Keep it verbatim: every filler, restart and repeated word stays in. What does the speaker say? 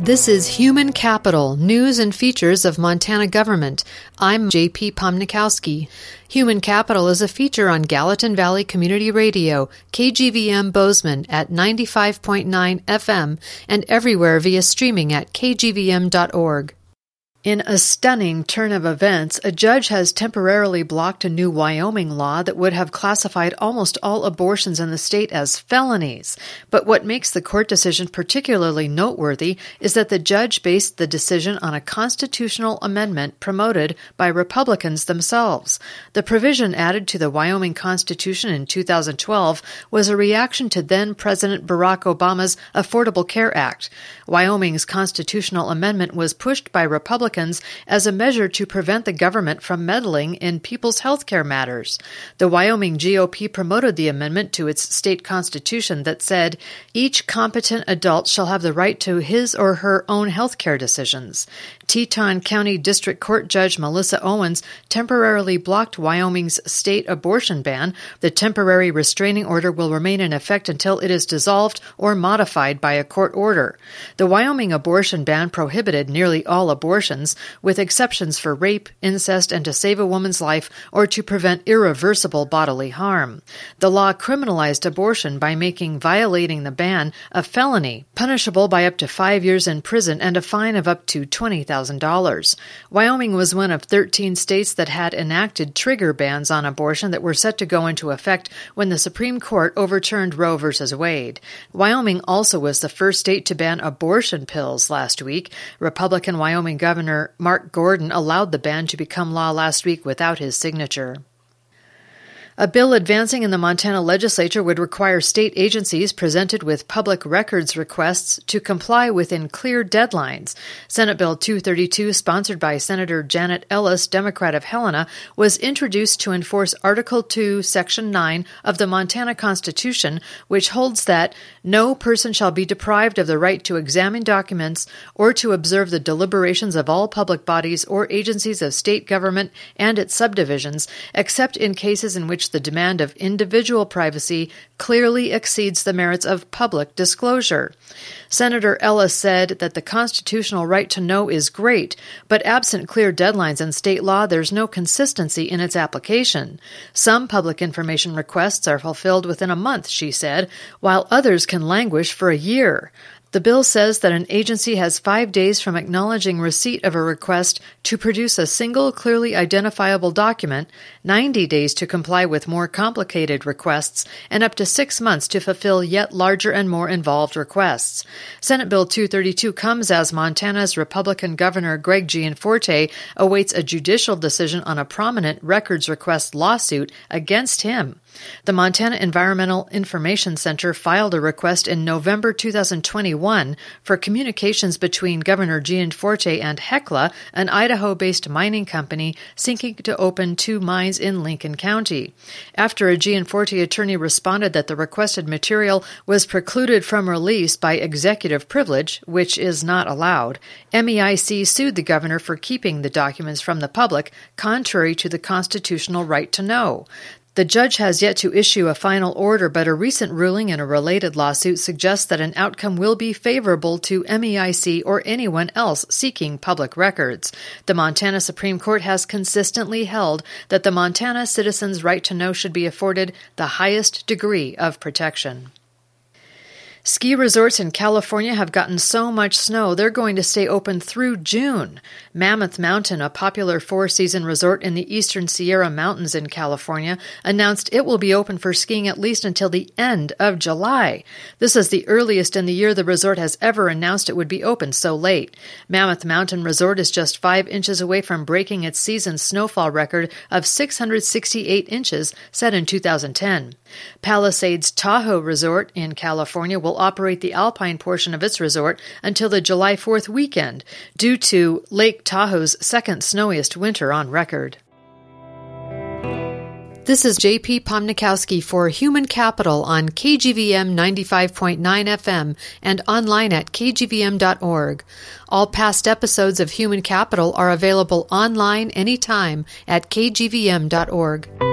This is Human Capital, News and Features of Montana Government. I'm J P Pomnikowski. Human Capital is a feature on Gallatin Valley Community Radio, K G V M Bozeman at ninety-five point nine F M, and everywhere via streaming at k g v m dot org. In a stunning turn of events, a judge has temporarily blocked a new Wyoming law that would have classified almost all abortions in the state as felonies. But what makes the court decision particularly noteworthy is that the judge based the decision on a constitutional amendment promoted by Republicans themselves. The provision added to the Wyoming Constitution in two thousand twelve was a reaction to then-President Barack Obama's Affordable Care Act. Wyoming's constitutional amendment was pushed by Republicans as a measure to prevent the government from meddling in people's health care matters. The Wyoming G O P promoted the amendment to its state constitution that said, each competent adult shall have the right to his or her own health care decisions. Teton County District Court Judge Melissa Owens temporarily blocked Wyoming's state abortion ban. The temporary restraining order will remain in effect until it is dissolved or modified by a court order. The Wyoming abortion ban prohibited nearly all abortions, with exceptions for rape, incest, and to save a woman's life or to prevent irreversible bodily harm. The law criminalized abortion by making violating the ban a felony, punishable by up to five years in prison and a fine of up to twenty thousand dollars. Wyoming was one of thirteen states that had enacted trigger bans on abortion that were set to go into effect when the Supreme Court overturned Roe v. Wade. Wyoming also was the first state to ban abortion pills last week. Republican Wyoming Governor Mark Gordon allowed the ban to become law last week without his signature. A bill advancing in the Montana legislature would require state agencies presented with public records requests to comply within clear deadlines. Senate Bill two thirty-two, sponsored by Senator Janet Ellis, Democrat of Helena, was introduced to enforce Article two, Section nine of the Montana Constitution, which holds that no person shall be deprived of the right to examine documents or to observe the deliberations of all public bodies or agencies of state government and its subdivisions, except in cases in which the demand of individual privacy clearly exceeds the merits of public disclosure. Senator Ellis said that the constitutional right to know is great, but absent clear deadlines in state law, there's no consistency in its application. Some public information requests are fulfilled within a month, she said, while others can languish for a year. The bill says that an agency has five days from acknowledging receipt of a request to produce a single clearly identifiable document, ninety days to comply with more complicated requests, and up to six months to fulfill yet larger and more involved requests. Senate Bill two thirty-two comes as Montana's Republican Governor Greg Gianforte awaits a judicial decision on a prominent records request lawsuit against him. The Montana Environmental Information Center filed a request in November two thousand twenty-one for communications between Governor Gianforte and Hecla, an Idaho-based mining company seeking to open two mines in Lincoln County. After a Gianforte attorney responded that the requested material was precluded from release by executive privilege, which is not allowed, M E I C sued the governor for keeping the documents from the public, contrary to the constitutional right to know. The judge has yet to issue a final order, but a recent ruling in a related lawsuit suggests that an outcome will be favorable to M E I C or anyone else seeking public records. The Montana Supreme Court has consistently held that the Montana citizens' right to know should be afforded the highest degree of protection. Ski resorts in California have gotten so much snow they're going to stay open through June. Mammoth Mountain, a popular four-season resort in the eastern Sierra Mountains in California, announced it will be open for skiing at least until the end of July. This is the earliest in the year the resort has ever announced it would be open so late. Mammoth Mountain Resort is just five inches away from breaking its season snowfall record of six hundred sixty-eight inches set in two thousand ten. Palisades Tahoe Resort in California will operate the alpine portion of its resort until the July fourth weekend, due to Lake Tahoe's second snowiest winter on record. This is J P Pomnikowski for Human Capital on K G V M ninety-five point nine F M and online at k g v m dot org. All past episodes of Human Capital are available online anytime at k g v m dot org.